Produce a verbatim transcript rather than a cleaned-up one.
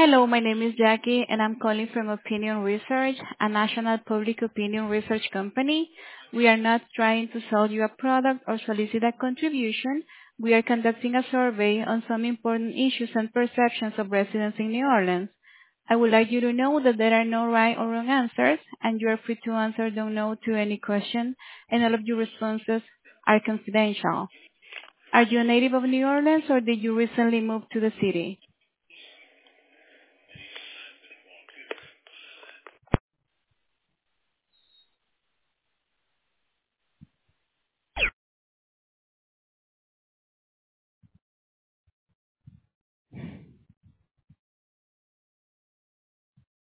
Hello, my name is Jackie, and I'm calling from Opinion Research, a national public opinion research company. We are not trying to sell you a product or solicit a contribution. We are conducting a survey on some important issues and perceptions of residents in New Orleans. I would like you to know that there are no right or wrong answers, and you are free to answer don't know to any question, and all of your responses are confidential. Are you a native of New Orleans, or did you recently move to the city?